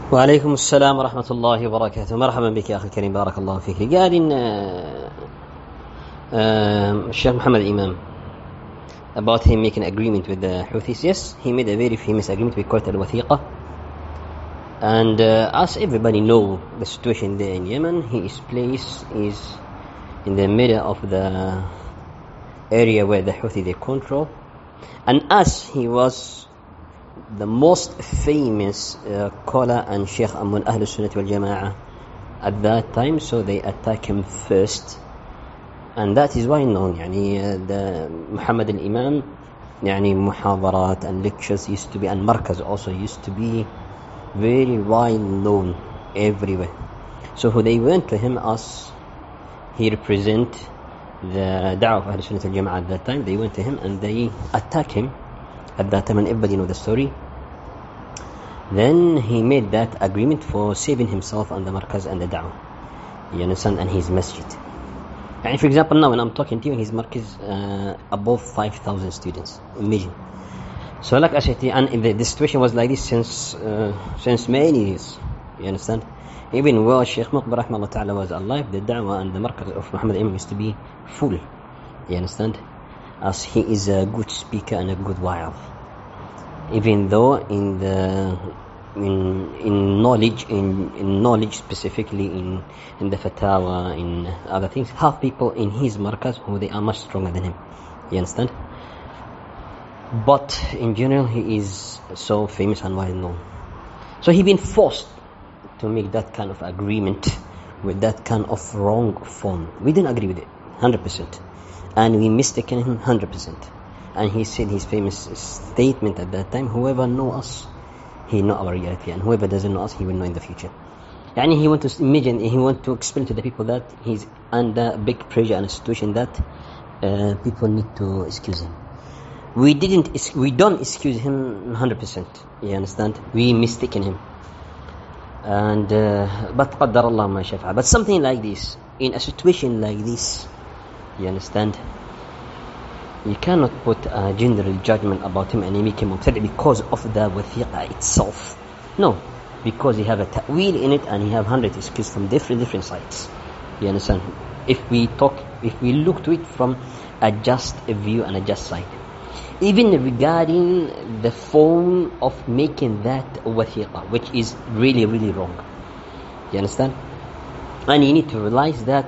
وعليكم السلام ورحمة الله وبركاته. مرحبا بك يا أخي الكريم، بارك الله فيك. Regarding Sheikh Muhammad Imam, about him making agreement with the Houthis, yes, he made a very famous agreement. We call it Al-Wathiqa. And as everybody know the situation there in Yemen, his place is in the middle of the area where the Houthi they control. And as he was the most famous scholar and Sheikh among Ahlul Sunnah wal Jama'ah at that time, so they attack him first. And that is why known, the Muhammad al-Imam, muhadarat and lectures used to be, and markaz also used to be very well known everywhere. So they went to him as he represent the da'wah of Ahlul Sunnah wal Jama'ah at that time. They went to him and they attack him at that time, and everybody know the story. Then he made that agreement for saving himself and the markaz and the da'wah, you understand, and his masjid. And for example, now when I'm talking to you, his markaz above 5,000 students, imagine. So like I said, and the situation was like this since many years, you understand. Even while Sheikh Muqbil rahimahullah ta'ala was alive, the da'wah and the markaz of Muhammad Imam used to be full, you understand, as he is a good speaker and a good wa'az. Even though in knowledge specifically in the fatawa, in other things, have people in his markaz who they are much stronger than him, you understand. But in general, he is so famous and well known. So he been forced to make that kind of agreement with that kind of wrong form. We didn't agree with it 100%, and we mistaken him 100%. And he said his famous statement at that time: whoever knows us, he know our reality, and whoever doesn't know us, he will know in the future. He want to imagine, he want to explain to the people that he's under big pressure and a situation that people need to excuse him. We don't excuse him 100%, you understand. We mistaken him, and but قدر الله ما شاء فعل. But something like this, in a situation like this, you understand, you cannot put a general judgment about him and make him mubtadi' because of the wathiqa itself. No, because he have a ta'wil in it, and he have 100 excuses from different sides, you understand. If we look to it from a just view and a just side, even regarding the form of making that wathiqa, which is really, really wrong, you understand. And you need to realize that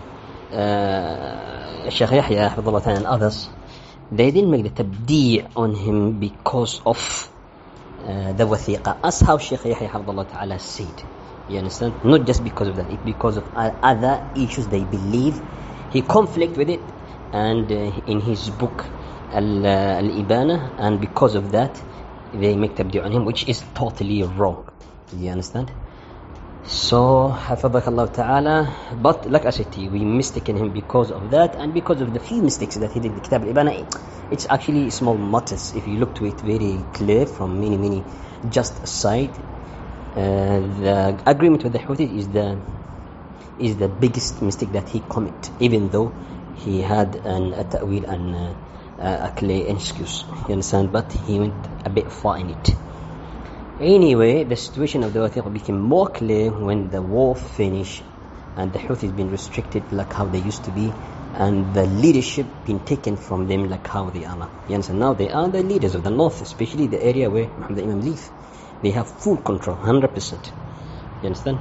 Shaykh Yahya Hafidhullah and others, they didn't make the tabdi' on him because of the wathiqa, as how Shaykh Yahya Hafidhullah Ta'ala said, you understand. Not just because of that, it's because of other issues they believe he conflict with it, and in his book Al-Ibana, and because of that they make tabdi' on him, which is totally wrong, you understand. So Hafidhakallah Ta'ala, but like I said to you, we mistaken him because of that, and because of the few mistakes that he did in the Kitab Al-Ibana. It's actually small matters if you look to it very clear from many just side. The agreement with the Houthi is the biggest mistake that he commit, even though he had a ta'wil and a clear excuse, you understand, but he went a bit far in it. Anyway, the situation of the Wathiqa became more clear when the war finished and the Houthis been restricted like how they used to be, and the leadership been taken from them like how they are now. You understand? Now they are the leaders of the north, especially the area where Muhammad Imam live. They have full control, 100%. You understand?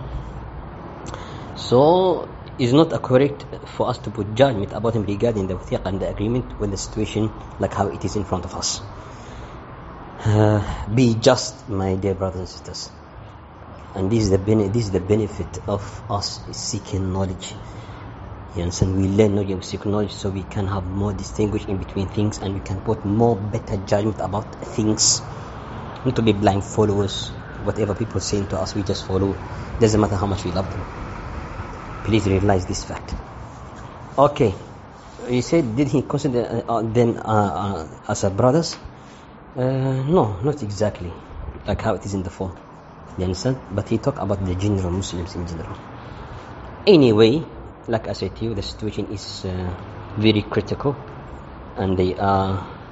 So it's not correct for us to put judgment about him regarding the Wathiqa and the agreement with the situation like how it is in front of us. Be just, my dear brothers and sisters, and this is the benefit of us seeking knowledge. You understand? We learn knowledge, we seek knowledge, so we can have more distinguish in between things, and we can put more better judgment about things. Not to be blind followers. Whatever people saying to us, we just follow. Doesn't matter how much we love them. Please realize this fact. Okay, you said, did he consider them as a brothers? No, not exactly like how it is in the form, you understand. But he talked about the general Muslims in general. Anyway, like I said to you, the situation is very critical, and they are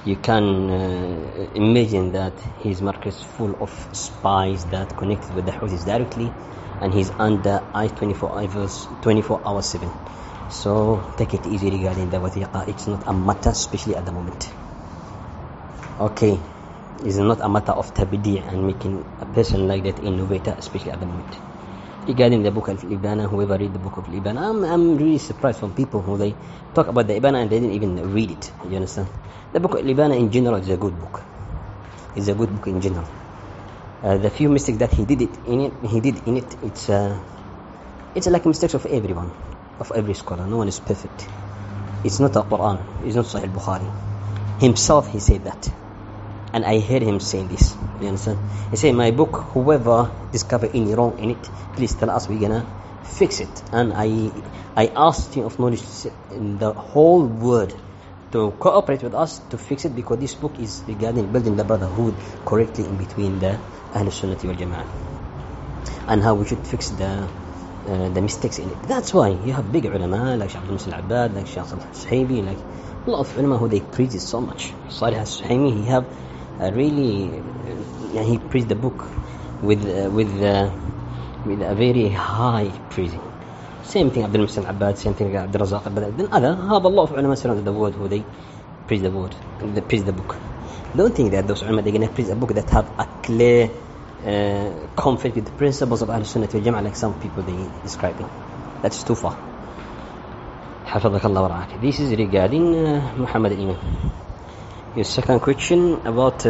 You can imagine that his market is full of spies that connected with the Houthis directly, and he's under ICE 24 hours 7. So take it easy regarding the wathiqa. It's not a matter, especially at the moment. Okay, it's not a matter of tabdi' and making a person like that innovator, especially at the moment. Regarding the book of Ibana, whoever read the book of Ibana, I'm really surprised from people who they talk about the Ibana and they didn't even read it. You understand? The book of Ibana in general is a good book. It's a good book in general. The few mistakes that he did in it, it's like mistakes of everyone, of every scholar. No one is perfect. It's not a Quran. It's not Sahih Bukhari. Himself, he said that. And I heard him saying this. You understand? He said, my book, whoever discover any wrong in it, please tell us, we're gonna fix it. And I asked him of knowledge in the whole world to cooperate with us to fix it, because this book is regarding building the brotherhood correctly in between the Ahl Sunnati wal Jama'ah, and how we should fix the mistakes in it. That's why you have big ulama like Shaykh Abdul Muhsin Al-Abbad, like Shaykh Salih Al-Suhaimi, like a lot of ulama who they praise it so much. Salih Al-Suhaimi, he have he praised the book with a very high praising. Same thing Abdul Muhsin Al-Abbad, same thing Abdul Razak Al-Badr. Then other have a lot of ulama surrounded the world who they praise the word, they praise the book. Don't think that those ulama they're gonna praise a book that have a clear conflict with the principles of Ahl Sunnah wal Jama'ah like some people they describing. That's too far. حفظك الله ورعاك. This is regarding Muhammad al-Imam. Your second question about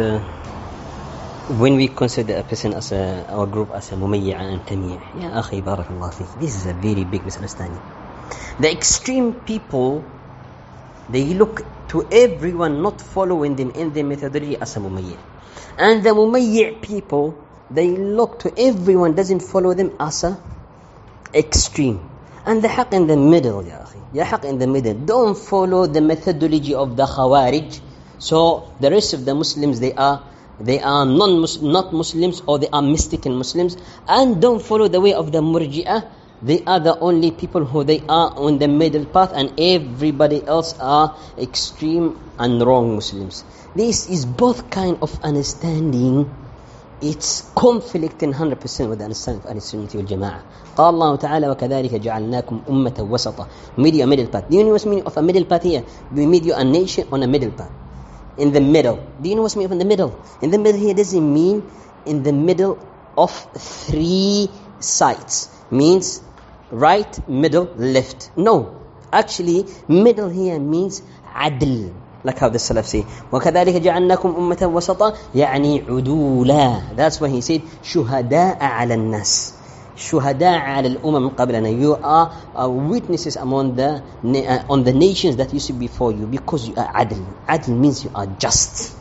when we consider a person as our group as a mumayya and tamiya. Ya akhi, barakallah feek. This is a very big misunderstanding. The extreme people, they look to everyone not following them in their methodology as a mumayya. And the mumayya people, they look to everyone doesn't follow them as a extreme. And the haq in the middle, ya akhi. Ya haq in the middle. Don't follow the methodology of the Khawarij. So the rest of the Muslims, they are not Muslims, or they are mistaken Muslims. And don't follow the way of the Murji'ah. They are the only people who they are on the middle path, and everybody else are extreme and wrong Muslims. This is both kind of understanding. It's conflicting 100% with the understanding of Ahl Sunnah wal Jama'ah. قال الله تعالى وكذلك جعلناكم أمة وسطا. Made you a middle path. Do you know what's meaning of a middle path here? We made you a nation on a middle path. In the middle. Do you know what's meaning of in the middle? In the middle here doesn't mean in the middle of 3 sides. Means right, middle, left. No. Actually, middle here means adl. Like how the Salaf say, وَكَذَلِكَ جَعَلْنَاكُمْ أُمَّةً وَسَطًا يعني عُدُولًا. That's why he said, شُهَدَاءَ عَلَى النَّاسِ. شُهَدَاءَ عَلَى الْأُمَمِ قَبْلَنَا. You are witnesses among on the nations that used to be before you, because you are adl. Adl means you are just.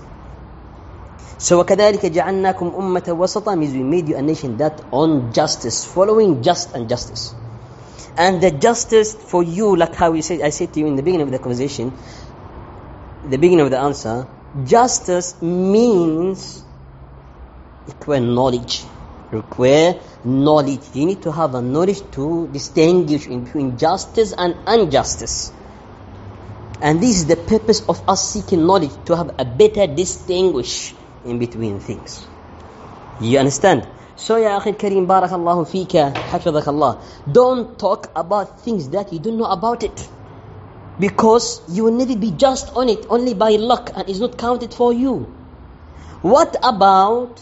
So وَكَذَلِكَ جَعَلْنَاكُمْ أُمَّةً وَسَطًا means we made you a nation that on justice, following just and justice. And the justice for you, like how I said to you in the beginning of the conversation, the beginning of the answer, justice means require knowledge. Require knowledge. You need to have a knowledge to distinguish in between justice and injustice. And this is the purpose of us seeking knowledge, to have a better distinguish in between things. You understand? So ya akhi al-kareem, barakallahu feeka, hafidhak Allah. Don't talk about things that you don't know about it. Because you will never be just on it, only by luck, and it's not counted for you. What about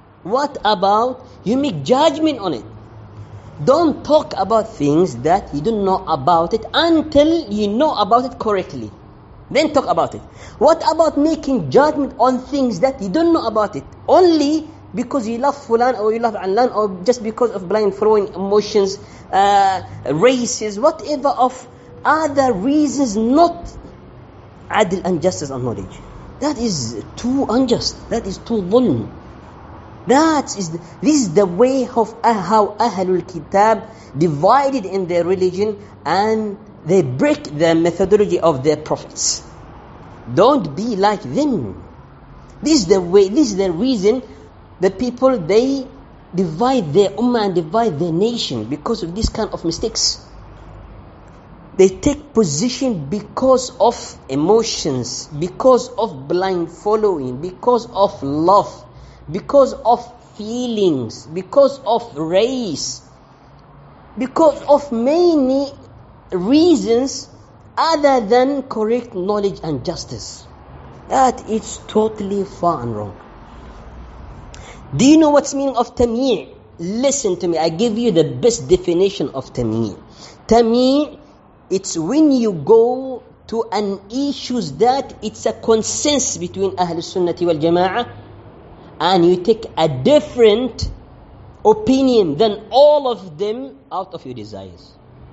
you make judgment on it? Don't talk about things that you don't know about it until you know about it correctly. Then talk about it. What about making judgment on things that you don't know about it, only because you love Fulan or you love Alan, or just because of blind following emotions, races, whatever of other reasons, not adl and justice and knowledge. That is too unjust. That is too dhulm. This is the way of how Ahlul Kitab divided in their religion, and they break the methodology of their prophets. Don't be like them. This is the way, this is the reason the people, they divide their ummah and divide their nation, because of this kind of mistakes. They take position because of emotions, because of blind following, because of love, because of feelings, because of race, because of many reasons other than correct knowledge and justice. That is totally far and wrong. Do you know what's meaning of tamyi'? Listen to me. I give you the best definition of tamyi'. Tamyi', it's when you go to an issue that it's a consensus between Ahl Sunnati wal Jama'ah, and you take a different opinion than all of them out of your desires.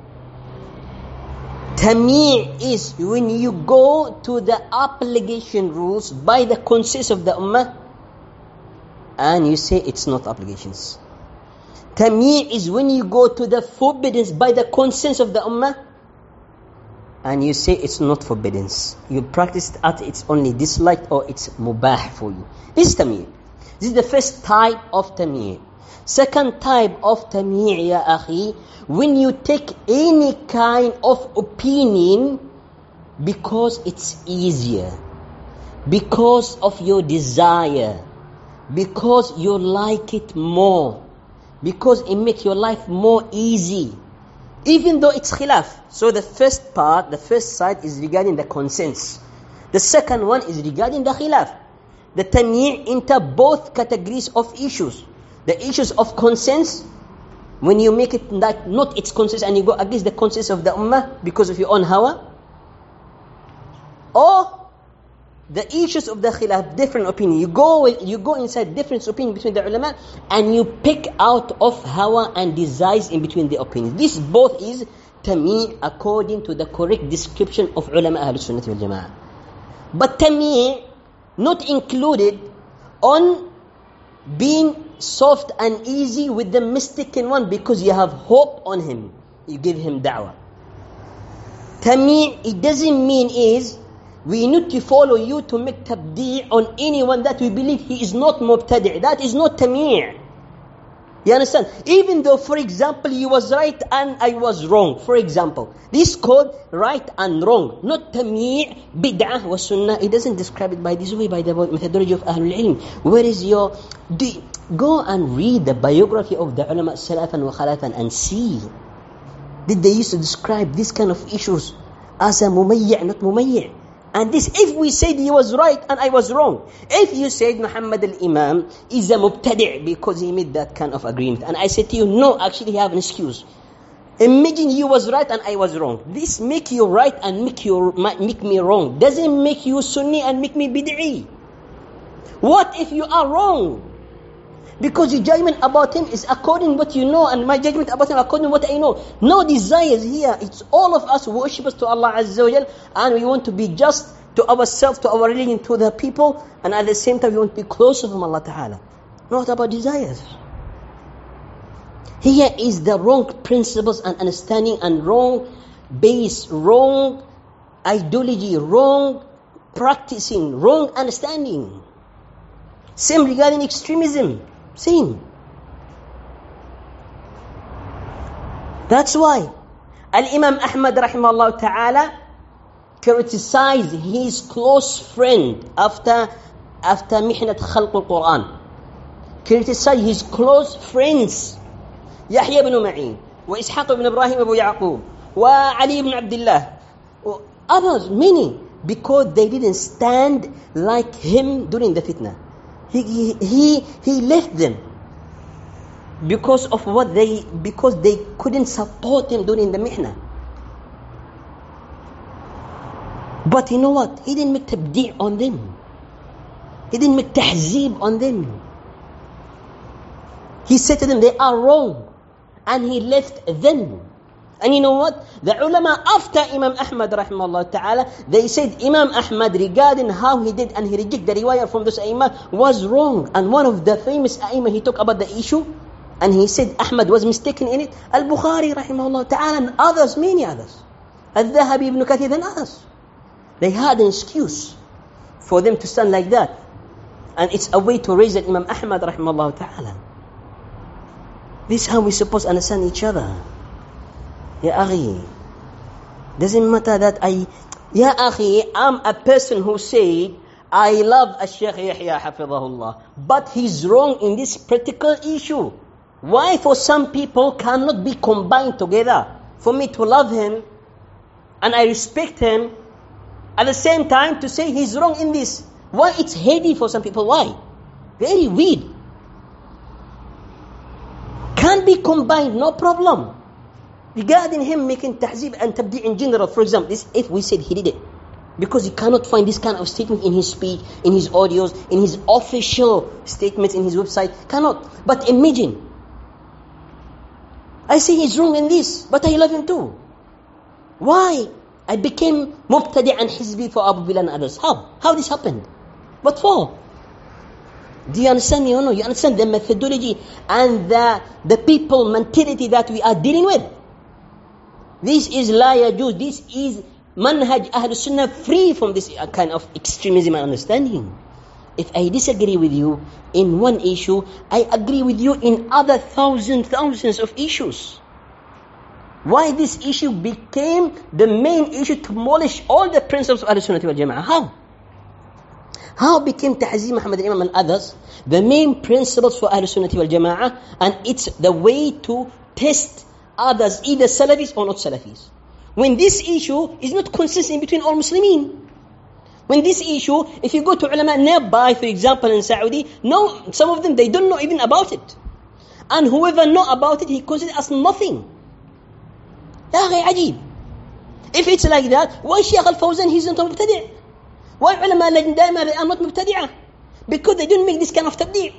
Tamyi' is when you go to the obligation rules by the consensus of the ummah and you say it's not obligations. Tamyi' is when you go to the forbiddance by the consensus of the ummah and you say it's not forbiddance. You practice it at it's only disliked or it's mubah for you. This is tamyi'. This is the first type of tamyi'. Second type of tamyi', ya akhi, when you take any kind of opinion because it's easier, because of your desire, because you like it more, because it makes your life more easy, even though it's khilaf. So the first part, the first side is regarding the consensus. The second one is regarding the khilaf. The tamyi' into both categories of issues. The issues of consensus, when you make it like not its consensus and you go against the consensus of the ummah because of your own hawa, or the issues of the khilaf, different opinion. You go inside different opinion between the ulama and you pick out of hawa and desires in between the opinions. This both is tamyi' according to the correct description of ulama Ahl Sunnah wal Jama'ah. But tamyi' not included on being soft and easy with the mistaken one because you have hope on him. You give him da'wah. Tamyi', it doesn't mean is we need to follow you to make tabdi' on anyone that we believe he is not mubtadi'. That is not tamyi'. You understand? Even though, for example, you was right and I was wrong. For example, this is called right and wrong. Not tamyi', bid'ah wa sunnah. It doesn't describe it by this way, by the methodology of Ahlul Ilm. Where is your... Go and read the biography of the ulama salafan wa khalafan and see. Did they used to describe this kind of issues as a mumayyi', not mumayyi'? And this, if we said he was right and I was wrong. If you said Muhammad al-Imam is a mubtadi' because he made that kind of agreement, and I said to you, no, actually he have an excuse. Imagine you was right and I was wrong. This make you right and make me wrong. Doesn't make you Sunni and make me bid'i. What if you are wrong? Because your judgment about him is according to what you know, and my judgment about him according to what I know. No desires here. It's all of us worshippers to Allah Azza wa Jal, and we want to be just to ourselves, to our religion, to the people, and at the same time we want to be closer from Allah Ta'ala. Not about desires. Here is the wrong principles and understanding and wrong base, wrong ideology, wrong practicing, wrong understanding. Same regarding extremism. Same. That's why Al-Imam Ahmad rahimahullah ta'ala criticized his close friend after Mihnat Khalq al-Quran. Criticized his close friends Yahya ibn Ma'in wa Ishaq ibn Ibrahim Abu Yaqub wa Ali ibn Abdullah, others, many, because they didn't stand like him during the fitna. He left them because they couldn't support him during the mihna. But you know what? He didn't make tabdi' on them. He didn't make tahzeeb on them. He said to them, they are wrong. And he left them. And you know what? The ulama after Imam Ahmad rahimahullah ta'ala, they said Imam Ahmad regarding how he did and he rejected the riwayah from those A'immah was wrong. And one of the famous A'immah, he talked about the issue and he said Ahmad was mistaken in it. Al-Bukhari rahimahullah ta'ala and others, many others. Al-Dhahabi ibn Kathir and others. They had an excuse for them to stand like that. And it's a way to raise that Imam Ahmad rahimahullah ta'ala. This is how we're supposed to understand each other. Ya akhi, Doesn't matter that Ya akhi, I'm a person who said, I love Al-Shaykh Yahya Hafidhahullah, but he's wrong in this particular issue. Why for some people cannot be combined together? For me to love him, and I respect him, at the same time to say he's wrong in this. Why it's heady for some people? Why? Very weird. Can be combined, no problem. Regarding him making tahzib and tabdi' in general, for example, this, if we said he did it, because you cannot find this kind of statement in his speech, in his audios, in his official statements, in his website, cannot. But imagine, I say he's wrong in this, but I love him too. Why? I became mubtadi' and hizbi for Abu Bilal and others. How this happened? What for? Do you understand me or no? You understand the methodology and the people mentality that we are dealing with? This is la yajuz. This is manhaj Ahlul Sunnah, free from this kind of extremism and understanding. If I disagree with you in one issue, I agree with you in other thousands of issues. Why this issue became the main issue to demolish all the principles of Ahlul Sunnah wal Jama'ah? How became Tahzib Muhammad al-Imam and others the main principles for Ahlul Sunnah wal Jama'ah, and it's the way to test others, either Salafis or not Salafis? When this issue is not consistent between all Muslimin. When this issue, if you go to ulama nearby, for example in Saudi, no, some of them, they don't know even about it. And whoever know about it, he considers as nothing. Ya akhi, ajib. If it's like that, why Shaykh al-Fawzan, he's not mubtadi'? Why ulama lajna daima, they are not mubtadi'ah? Because they don't make this kind of tabdi'.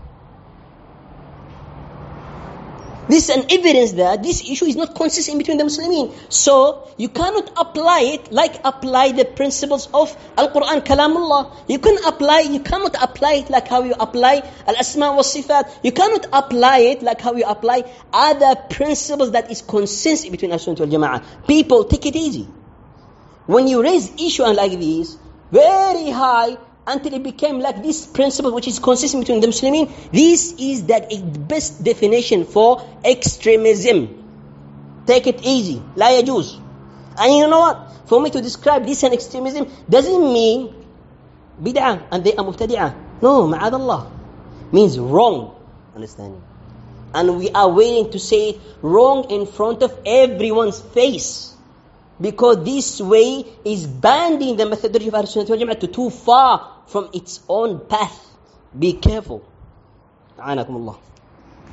This is an evidence that this issue is not consistent between the Muslimin. So, you cannot apply it like apply the principles of Al-Quran, Kalamullah. You cannot apply it like how you apply Al-Asma wa Sifat. You cannot apply it like how you apply other principles that is consistent between Al-Sunnah wal Jama'ah. People, take it easy. When you raise issue like this, very high, until it became like this principle which is consistent between the Muslimin, this is the best definition for extremism. Take it easy. La yajuz. And you know what? For me to describe this and extremism doesn't mean bid'ah and they are mubtadi'ah. No, ma'adallah. Means wrong understanding. And we are waiting to say it wrong in front of everyone's face. Because this way is banding the methodology of Ahlul Sunnah wal Jama'ah to too far from its own path. Be careful. A'anakumullah.